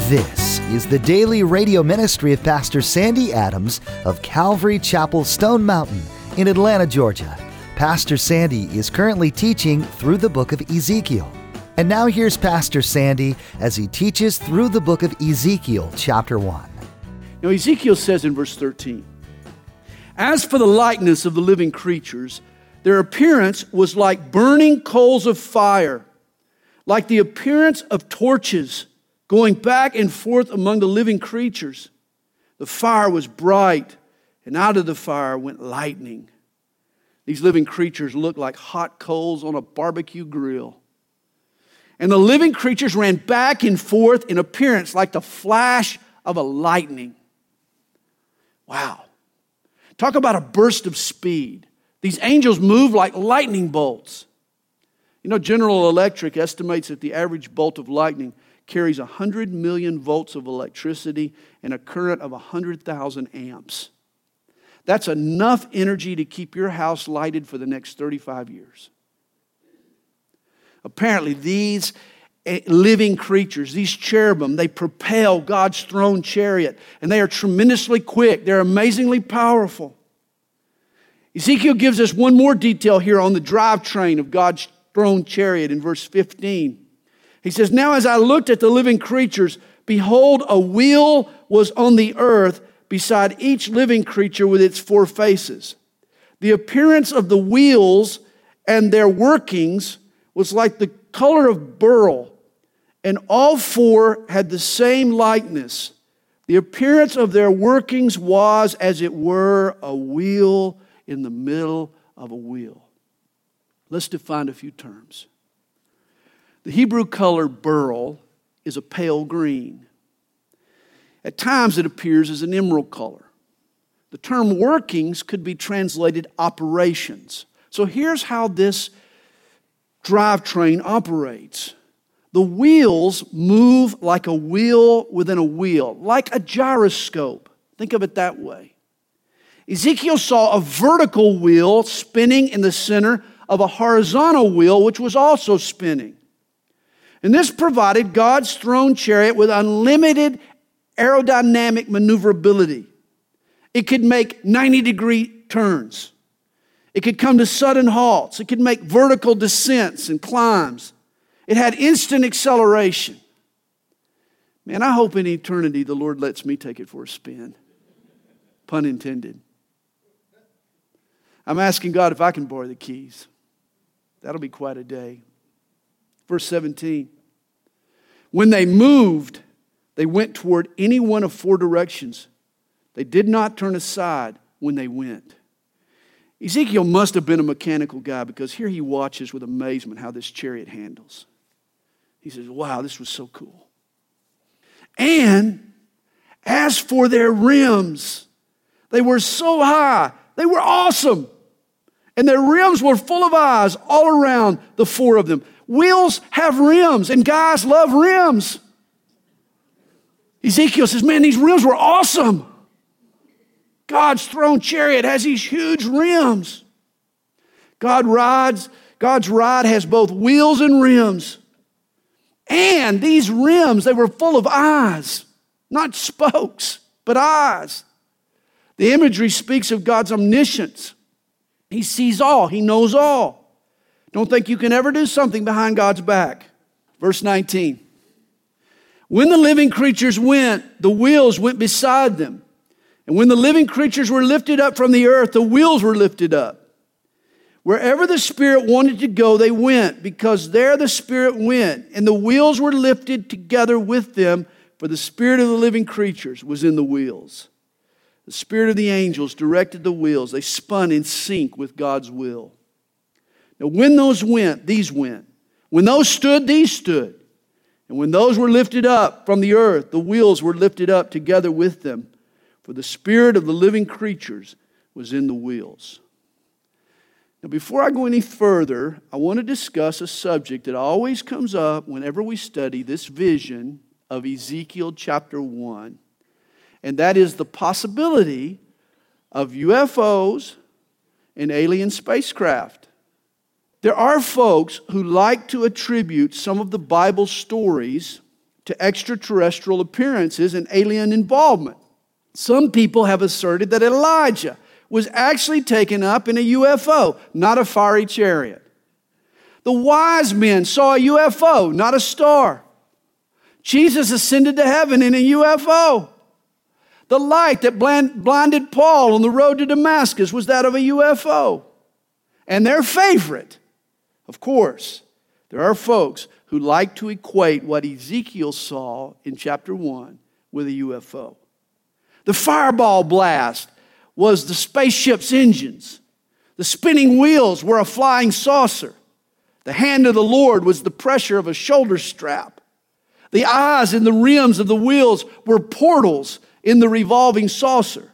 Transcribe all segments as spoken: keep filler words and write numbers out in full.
This is the daily radio ministry of Pastor Sandy Adams of Calvary Chapel, Stone Mountain in Atlanta, Georgia. Pastor Sandy is currently teaching through the book of Ezekiel. And now here's Pastor Sandy as he teaches through the book of Ezekiel, chapter one. Now Ezekiel says in verse thirteen, "As for the likeness of the living creatures, their appearance was like burning coals of fire, like the appearance of torches going back and forth among the living creatures. The fire was bright, and out of the fire went lightning." These living creatures looked like hot coals on a barbecue grill. And the living creatures ran back and forth in appearance like the flash of a lightning. Wow. Talk about a burst of speed. These angels move like lightning bolts. You know, General Electric estimates that the average bolt of lightning carries one hundred million volts of electricity and a current of one hundred thousand amps. That's enough energy to keep your house lighted for the next thirty-five years. Apparently, these living creatures, these cherubim, they propel God's throne chariot, and they are tremendously quick. They're amazingly powerful. Ezekiel gives us one more detail here on the drivetrain of God's throne chariot in verse fifteen. He says, "Now as I looked at the living creatures, behold, a wheel was on the earth beside each living creature with its four faces. The appearance of the wheels and their workings was like the color of beryl, and all four had the same likeness. The appearance of their workings was, as it were, a wheel in the middle of a wheel." Let's define a few terms. The Hebrew color beryl is a pale green. At times it appears as an emerald color. The term workings could be translated operations. So here's how this drivetrain operates. The wheels move like a wheel within a wheel, like a gyroscope. Think of it that way. Ezekiel saw a vertical wheel spinning in the center of a horizontal wheel, which was also spinning. And this provided God's throne chariot with unlimited aerodynamic maneuverability. It could make ninety degree turns. It could come to sudden halts. It could make vertical descents and climbs. It had instant acceleration. Man, I hope in eternity the Lord lets me take it for a spin. Pun intended. I'm asking God if I can borrow the keys. That'll be quite a day. Verse seventeen. "When they moved, they went toward any one of four directions. They did not turn aside when they went." Ezekiel must have been a mechanical guy, because here he watches with amazement how this chariot handles. He says, wow, this was so cool. "And as for their rims, they were so high, they were awesome. And their rims were full of eyes all around the four of them." Wheels have rims, and guys love rims. Ezekiel says, man, these rims were awesome. God's throne chariot has these huge rims. God rides, God's ride has both wheels and rims. And these rims, they were full of eyes, not spokes, but eyes. The imagery speaks of God's omniscience. He sees all. He knows all. Don't think you can ever do something behind God's back. Verse nineteen. "When the living creatures went, the wheels went beside them. And when the living creatures were lifted up from the earth, the wheels were lifted up. Wherever the Spirit wanted to go, they went, because there the Spirit went. And the wheels were lifted together with them, for the Spirit of the living creatures was in the wheels. The Spirit of the angels directed the wheels. They spun in sync with God's will. Now when those went, these went. When those stood, these stood. And when those were lifted up from the earth, the wheels were lifted up together with them. For the Spirit of the living creatures was in the wheels." Now before I go any further, I want to discuss a subject that always comes up whenever we study this vision of Ezekiel chapter one. And that is the possibility of U F Os and alien spacecraft. There are folks who like to attribute some of the Bible stories to extraterrestrial appearances and alien involvement. Some people have asserted that Elijah was actually taken up in a U F O, not a fiery chariot. The wise men saw a U F O, not a star. Jesus ascended to heaven in a U F O. The light that blinded Paul on the road to Damascus was that of a U F O. And their favorite, of course, there are folks who like to equate what Ezekiel saw in chapter one with a U F O. The fireball blast was the spaceship's engines. The spinning wheels were a flying saucer. The hand of the Lord was the pressure of a shoulder strap. The eyes in the rims of the wheels were portals in the revolving saucer.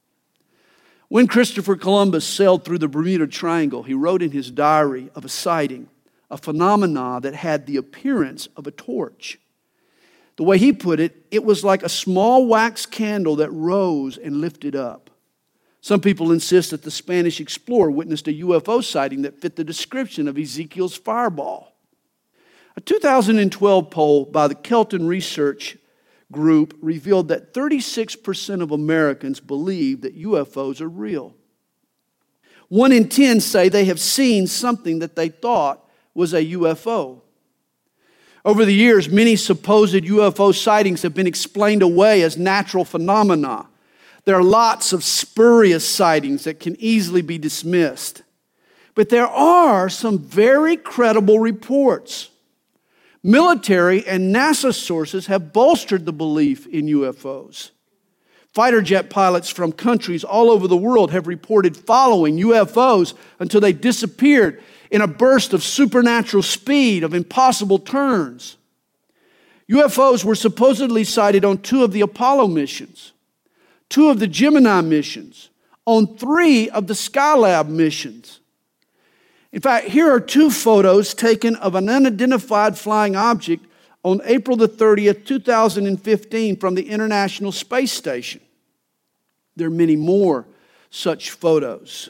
When Christopher Columbus sailed through the Bermuda Triangle, he wrote in his diary of a sighting, a phenomena that had the appearance of a torch. The way he put it, it was like a small wax candle that rose and lifted up. Some people insist that the Spanish explorer witnessed a U F O sighting that fit the description of Ezekiel's fireball. A two thousand twelve poll by the Kelton Research Group revealed that thirty-six percent of Americans believe that U F Os are real. One in ten say they have seen something that they thought was a U F O. Over the years, many supposed U F O sightings have been explained away as natural phenomena. There are lots of spurious sightings that can easily be dismissed. But there are some very credible reports. Military and NASA sources have bolstered the belief in U F Os. Fighter jet pilots from countries all over the world have reported following U F Os until they disappeared in a burst of supernatural speed, of impossible turns. U F Os were supposedly sighted on two of the Apollo missions, two of the Gemini missions, on three of the Skylab missions. In fact, here are two photos taken of an unidentified flying object on April the thirtieth, two thousand fifteen from the International Space Station. There are many more such photos.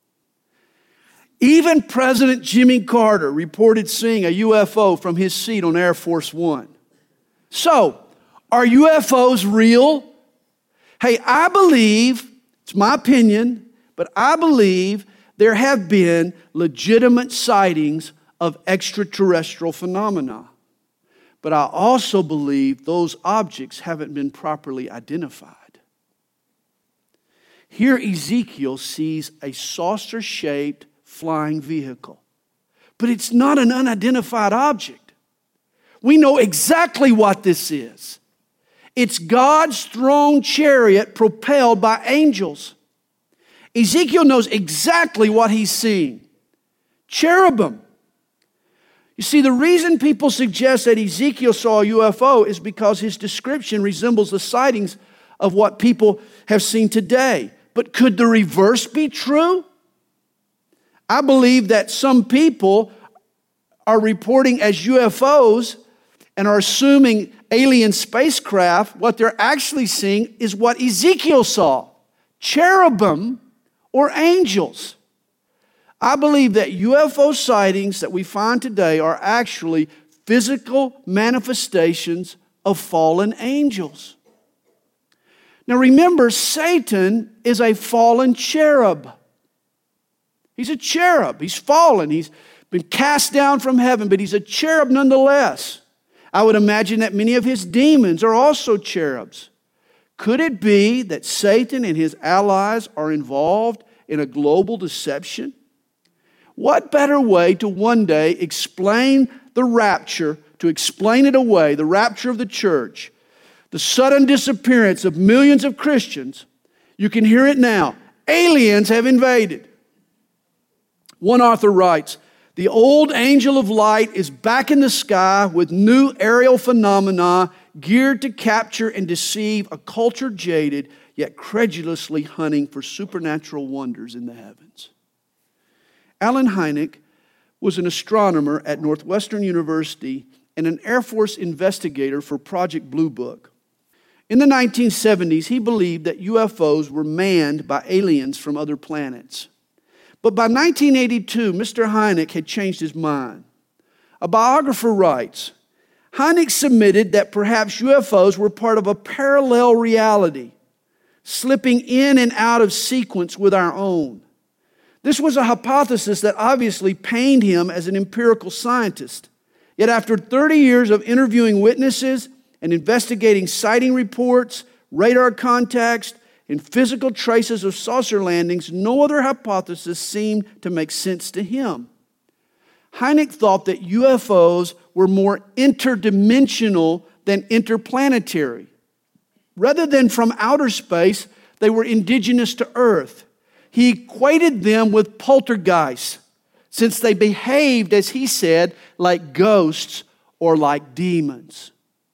Even President Jimmy Carter reported seeing a U F O from his seat on Air Force One. So, are U F Os real? Hey, I believe, it's my opinion, but I believe there have been legitimate sightings of extraterrestrial phenomena. But I also believe those objects haven't been properly identified. Here Ezekiel sees a saucer-shaped flying vehicle. But it's not an unidentified object. We know exactly what this is. It's God's throne chariot propelled by angels. Ezekiel knows exactly what he's seeing. Cherubim. You see, the reason people suggest that Ezekiel saw a U F O is because his description resembles the sightings of what people have seen today. But could the reverse be true? I believe that some people are reporting as U F Os and are assuming alien spacecraft. What they're actually seeing is what Ezekiel saw. Cherubim or angels. I believe that U F O sightings that we find today are actually physical manifestations of fallen angels. Now remember, Satan is a fallen cherub. He's a cherub. He's fallen. He's been cast down from heaven, but he's a cherub nonetheless. I would imagine that many of his demons are also cherubs. Could it be that Satan and his allies are involved in a global deception? What better way to one day explain the rapture, to explain it away, the rapture of the church, the sudden disappearance of millions of Christians? You can hear it now. Aliens have invaded. One author writes, the old angel of light is back in the sky with new aerial phenomena geared to capture and deceive a culture jaded, yet credulously hunting for supernatural wonders in the heavens. Allen Hynek was an astronomer at Northwestern University and an Air Force investigator for Project Blue Book. In the nineteen seventies, he believed that U F Os were manned by aliens from other planets. But by nineteen eighty-two, Mister Hynek had changed his mind. A biographer writes, Hynek submitted that perhaps U F Os were part of a parallel reality, slipping in and out of sequence with our own. This was a hypothesis that obviously pained him as an empirical scientist. Yet after thirty years of interviewing witnesses and investigating sighting reports, radar contacts, and physical traces of saucer landings, no other hypothesis seemed to make sense to him. Hynek thought that U F Os were more interdimensional than interplanetary. Rather than from outer space, they were indigenous to Earth. He equated them with poltergeists, since they behaved, as he said, like ghosts or like demons.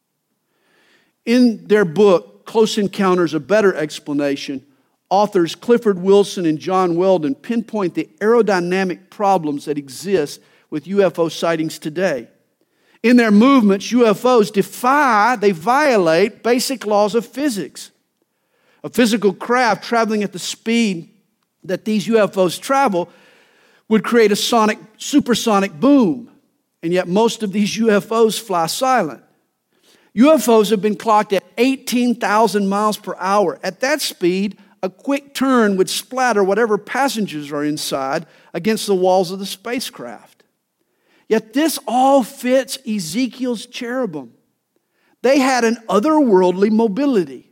In their book, Close Encounters, A Better Explanation, authors Clifford Wilson and John Weldon pinpoint the aerodynamic problems that exist with U F O sightings today. In their movements, U F Os defy, they violate basic laws of physics. A physical craft traveling at the speed that these U F Os travel would create a sonic, supersonic boom. And yet most of these U F Os fly silent. U F Os have been clocked at eighteen thousand miles per hour. At that speed, a quick turn would splatter whatever passengers are inside against the walls of the spacecraft. Yet this all fits Ezekiel's cherubim. They had an otherworldly mobility.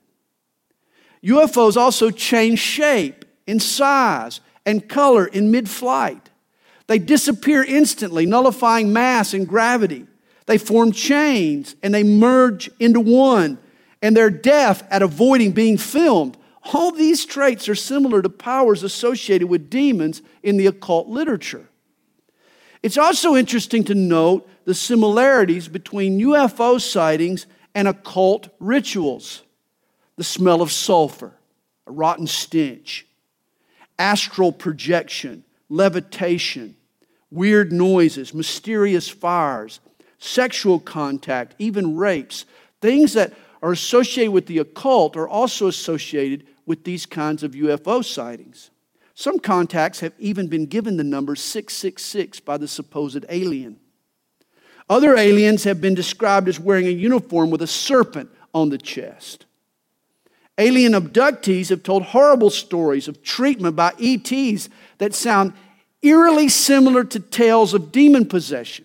U F Os also change shape in size and color in mid-flight. They disappear instantly, nullifying mass and gravity. They form chains and they merge into one, and they're deaf at avoiding being filmed. All these traits are similar to powers associated with demons in the occult literature. It's also interesting to note the similarities between U F O sightings and occult rituals. The smell of sulfur, a rotten stench, astral projection, levitation, weird noises, mysterious fires, sexual contact, even rapes. Things that are associated with the occult are also associated with these kinds of U F O sightings. Some contacts have even been given the number six six six by the supposed alien. Other aliens have been described as wearing a uniform with a serpent on the chest. Alien abductees have told horrible stories of treatment by E Ts that sound eerily similar to tales of demon possession.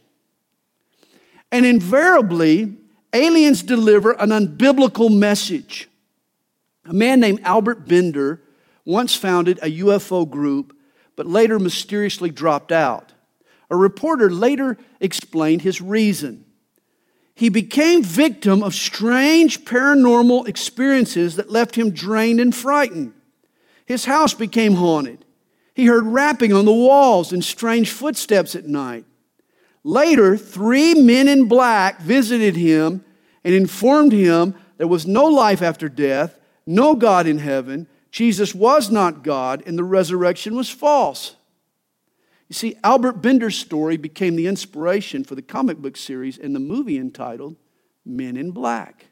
And invariably, aliens deliver an unbiblical message. A man named Albert Bender once founded a U F O group, but later mysteriously dropped out. A reporter later explained his reason. He became victim of strange paranormal experiences that left him drained and frightened. His house became haunted. He heard rapping on the walls and strange footsteps at night. Later, three men in black visited him and informed him there was no life after death, no God in heaven, Jesus was not God, and the resurrection was false. You see, Albert Bender's story became the inspiration for the comic book series and the movie entitled Men in Black.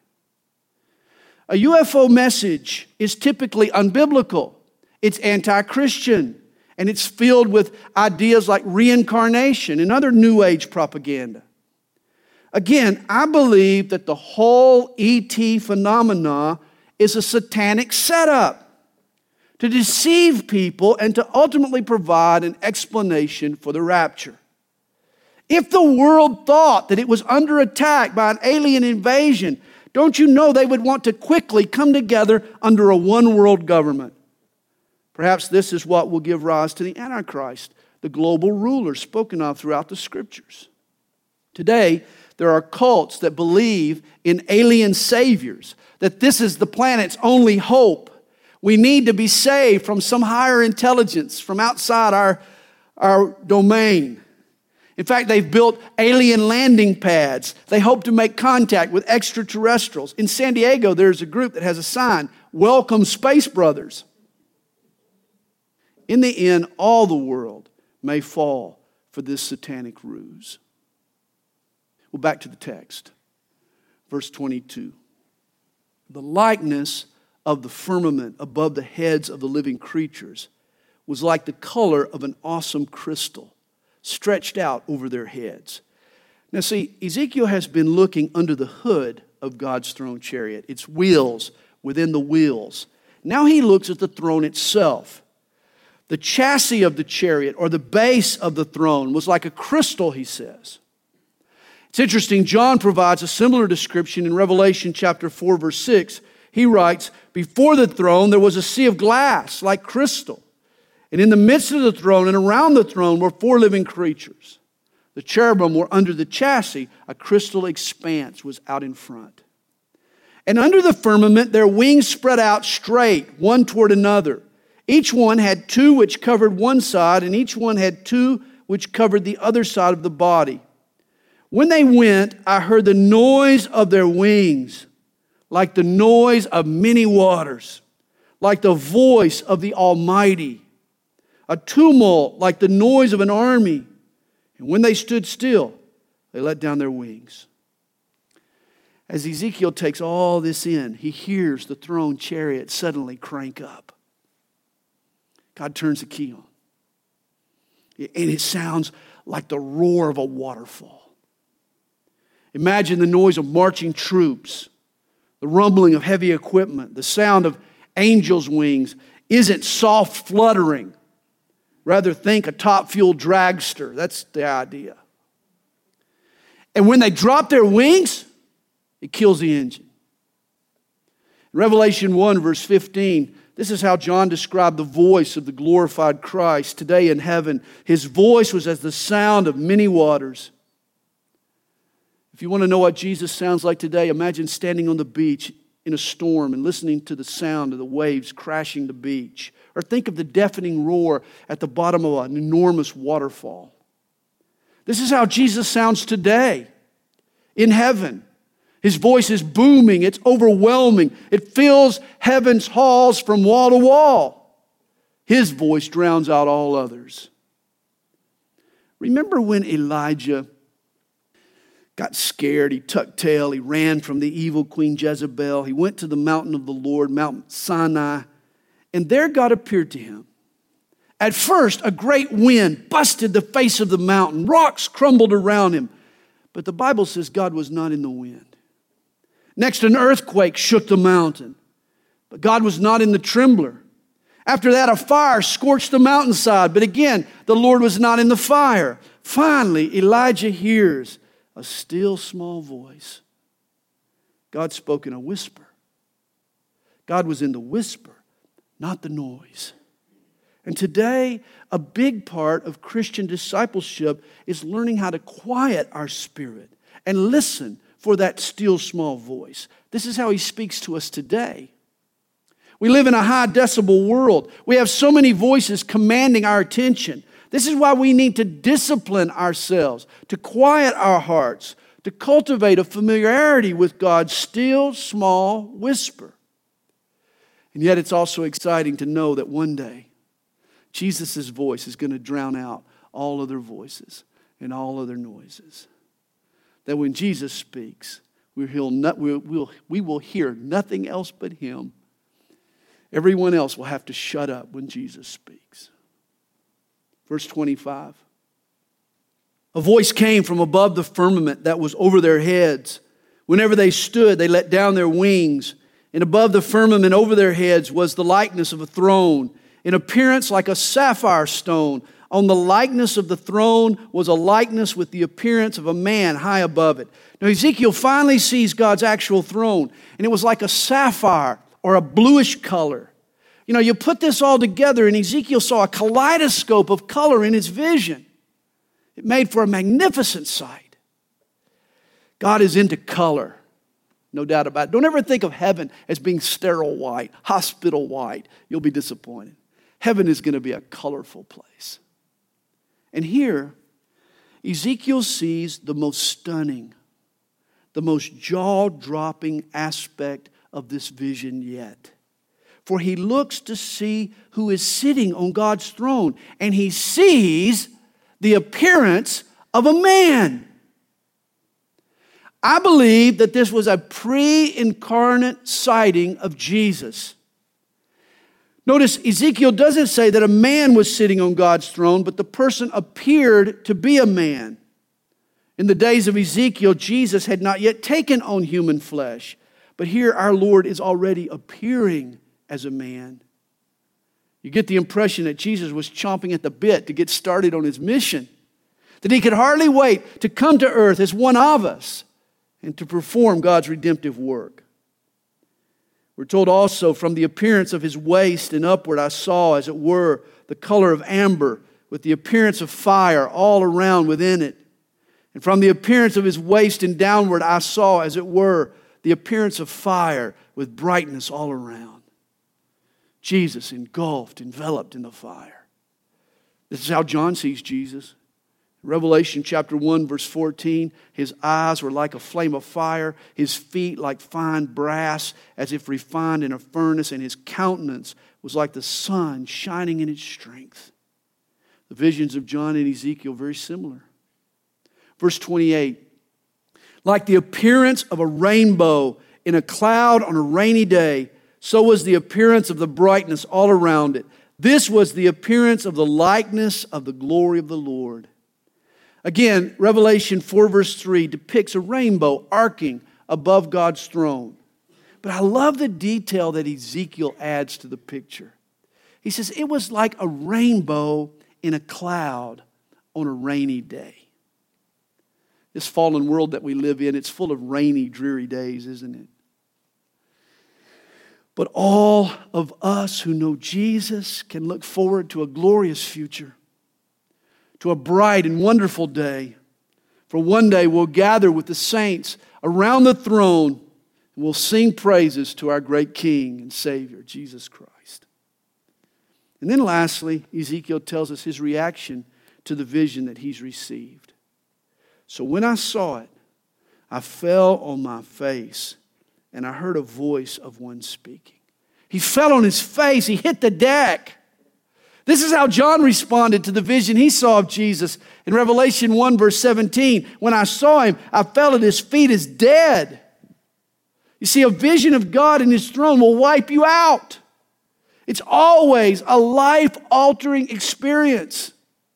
A U F O message is typically unbiblical. It's anti-Christian, and it's filled with ideas like reincarnation and other New Age propaganda. Again, I believe that the whole E T phenomena is a satanic setup to deceive people and to ultimately provide an explanation for the rapture. If the world thought that it was under attack by an alien invasion, don't you know they would want to quickly come together under a one-world government? Perhaps this is what will give rise to the Antichrist, the global ruler spoken of throughout the Scriptures. Today, there are cults that believe in alien saviors, that this is the planet's only hope. We need to be saved from some higher intelligence from outside our, our domain. In fact, they've built alien landing pads. They hope to make contact with extraterrestrials. In San Diego, there's a group that has a sign, "Welcome Space Brothers." In the end, all the world may fall for this satanic ruse. Well, back to the text. Verse twenty-two. The likeness of the firmament above the heads of the living creatures was like the color of an awesome crystal stretched out over their heads. Now see, Ezekiel has been looking under the hood of God's throne chariot, its wheels within the wheels. Now he looks at the throne itself. The chassis of the chariot, or the base of the throne, was like a crystal, he says. It's interesting, John provides a similar description in Revelation chapter four, verse six. He writes, before the throne there was a sea of glass like crystal. And in the midst of the throne and around the throne were four living creatures. The cherubim were under the chassis. A crystal expanse was out in front. And under the firmament their wings spread out straight, one toward another. Each one had two which covered one side, and each one had two which covered the other side of the body. When they went, I heard the noise of their wings, like the noise of many waters, like the voice of the Almighty, a tumult like the noise of an army. And when they stood still, they let down their wings. As Ezekiel takes all this in, he hears the throne chariot suddenly crank up. God turns the key on. And it sounds like the roar of a waterfall. Imagine the noise of marching troops, the rumbling of heavy equipment, the sound of angels' wings isn't soft fluttering. Rather, think a top-fuel dragster. That's the idea. And when they drop their wings, it kills the engine. In Revelation one, verse fifteen, this is how John described the voice of the glorified Christ today in heaven. His voice was as the sound of many waters. If you want to know what Jesus sounds like today, imagine standing on the beach in a storm and listening to the sound of the waves crashing the beach. Or think of the deafening roar at the bottom of an enormous waterfall. This is how Jesus sounds today in heaven. His voice is booming. It's overwhelming. It fills heaven's halls from wall to wall. His voice drowns out all others. Remember when Elijah got scared, he tucked tail, he ran from the evil Queen Jezebel. He went to the mountain of the Lord, Mount Sinai, and there God appeared to him. At first, a great wind busted the face of the mountain. Rocks crumbled around him. But the Bible says God was not in the wind. Next, an earthquake shook the mountain. But God was not in the trembler. After that, a fire scorched the mountainside. But again, the Lord was not in the fire. Finally, Elijah hears a still small voice. God spoke in a whisper. God was in the whisper, not the noise. And today, a big part of Christian discipleship is learning how to quiet our spirit and listen for that still small voice. This is how he speaks to us today. We live in a high decibel world. We have so many voices commanding our attention. This is why we need to discipline ourselves, to quiet our hearts, to cultivate a familiarity with God's still small whisper. And yet it's also exciting to know that one day Jesus' voice is going to drown out all other voices and all other noises. That when Jesus speaks, we'll hear not, we'll, we'll, we will hear nothing else but Him. Everyone else will have to shut up when Jesus speaks. Verse twenty-five. A voice came from above the firmament that was over their heads. Whenever they stood, they let down their wings. And above the firmament over their heads was the likeness of a throne, in appearance like a sapphire stone. On the likeness of the throne was a likeness with the appearance of a man high above it. Now Ezekiel finally sees God's actual throne, and it was like a sapphire or a bluish color. You know, you put this all together, and Ezekiel saw a kaleidoscope of color in his vision. It made for a magnificent sight. God is into color, no doubt about it. Don't ever think of heaven as being sterile white, hospital white. You'll be disappointed. Heaven is going to be a colorful place. And here, Ezekiel sees the most stunning, the most jaw-dropping aspect of this vision yet. For he looks to see who is sitting on God's throne, and he sees the appearance of a man. I believe that this was a pre-incarnate sighting of Jesus. Notice Ezekiel doesn't say that a man was sitting on God's throne, but the person appeared to be a man. In the days of Ezekiel, Jesus had not yet taken on human flesh. But here our Lord is already appearing as a man. You get the impression that Jesus was chomping at the bit to get started on his mission. That he could hardly wait to come to earth as one of us and to perform God's redemptive work. We're told also, from the appearance of his waist and upward, I saw, as it were, the color of amber, with the appearance of fire all around within it. And from the appearance of his waist and downward, I saw, as it were, the appearance of fire with brightness all around. Jesus engulfed, enveloped in the fire. This is how John sees Jesus. Revelation chapter one, verse fourteen, his eyes were like a flame of fire, his feet like fine brass, as if refined in a furnace, and his countenance was like the sun shining in its strength. The visions of John and Ezekiel are very similar. Verse twenty-eight, like the appearance of a rainbow in a cloud on a rainy day, so was the appearance of the brightness all around it. This was the appearance of the likeness of the glory of the Lord. Again, Revelation four verse three depicts a rainbow arcing above God's throne. But I love the detail that Ezekiel adds to the picture. He says it was like a rainbow in a cloud on a rainy day. This fallen world that we live in, it's full of rainy, dreary days, isn't it? But all of us who know Jesus can look forward to a glorious future, to a bright and wonderful day. For one day we'll gather with the saints around the throne and we'll sing praises to our great King and Savior, Jesus Christ. And then lastly, Ezekiel tells us his reaction to the vision that he's received. So when I saw it, I fell on my face and I heard a voice of one speaking. He fell on his face. He hit the deck. This is how John responded to the vision he saw of Jesus in Revelation one verse seventeen. When I saw him, I fell at his feet as dead. You see, a vision of God and his throne will wipe you out. It's always a life-altering experience.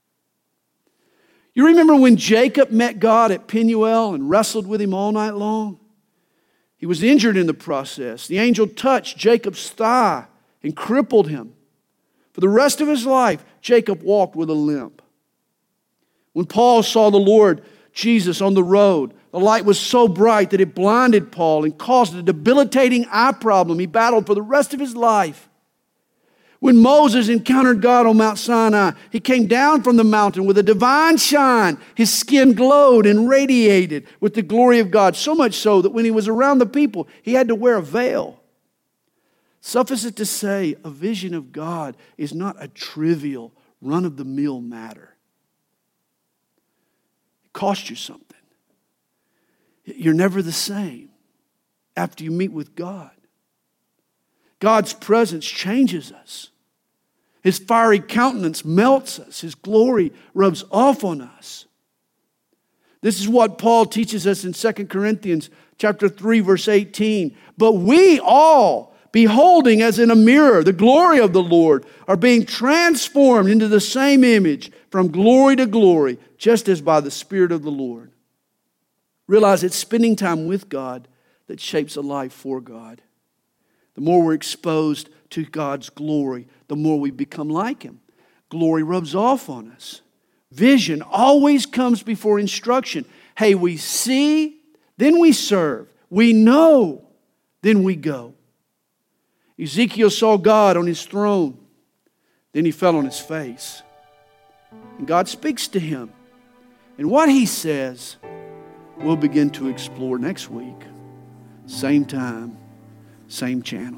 You remember when Jacob met God at Peniel and wrestled with him all night long? He was injured in the process. The angel touched Jacob's thigh and crippled him. For the rest of his life, Jacob walked with a limp. When Paul saw the Lord Jesus on the road, the light was so bright that it blinded Paul and caused a debilitating eye problem he battled for the rest of his life. When Moses encountered God on Mount Sinai, he came down from the mountain with a divine shine. His skin glowed and radiated with the glory of God, so much so that when he was around the people, he had to wear a veil. Suffice it to say, a vision of God is not a trivial, run-of-the-mill matter. It costs you something. You're never the same after you meet with God. God's presence changes us. His fiery countenance melts us. His glory rubs off on us. This is what Paul teaches us in Second Corinthians chapter three, verse eighteen. But we all, beholding as in a mirror the glory of the Lord, are being transformed into the same image from glory to glory, just as by the Spirit of the Lord. Realize it's spending time with God that shapes a life for God. The more we're exposed to God's glory, the more we become like Him. Glory rubs off on us. Vision always comes before instruction. Hey, we see, then we serve. We know, then we go. Ezekiel saw God on his throne. Then he fell on his face. And God speaks to him. And what he says, we'll begin to explore next week. Same time, same channel.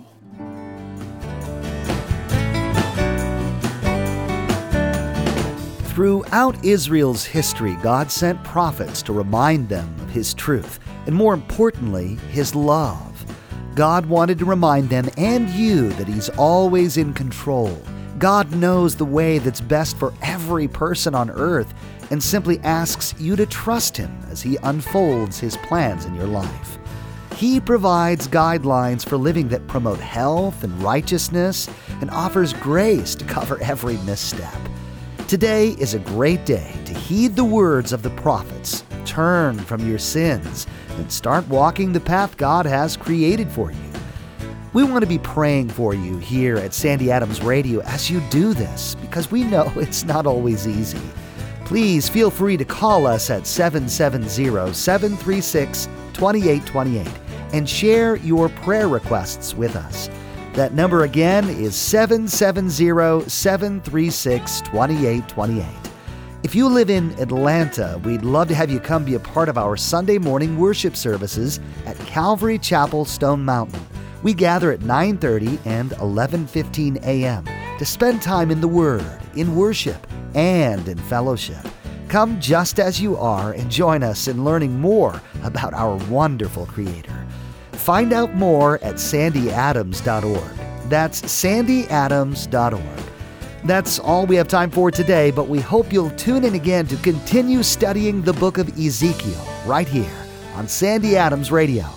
Throughout Israel's history, God sent prophets to remind them of His truth, and more importantly, His love. God wanted to remind them and you that He's always in control. God knows the way that's best for every person on earth and simply asks you to trust Him as He unfolds His plans in your life. He provides guidelines for living that promote health and righteousness and offers grace to cover every misstep. Today is a great day to heed the words of the prophets turn from your sins and start walking the path God has created for you. We want to be praying for you here at Sandy Adams Radio as you do this, because we know it's not always easy. Please feel free to call us at seven seven zero, seven three six, two eight two eight and share your prayer requests with us. That number again is seven seven zero, seven three six, two eight two eight. If you live in Atlanta, we'd love to have you come be a part of our Sunday morning worship services at Calvary Chapel, Stone Mountain. We gather at nine thirty and eleven fifteen a.m. to spend time in the Word, in worship, and in fellowship. Come just as you are and join us in learning more about our wonderful Creator. Find out more at sandy adams dot org. That's sandy adams dot org. That's all we have time for today, but we hope you'll tune in again to continue studying the book of Ezekiel right here on Sandy Adams Radio.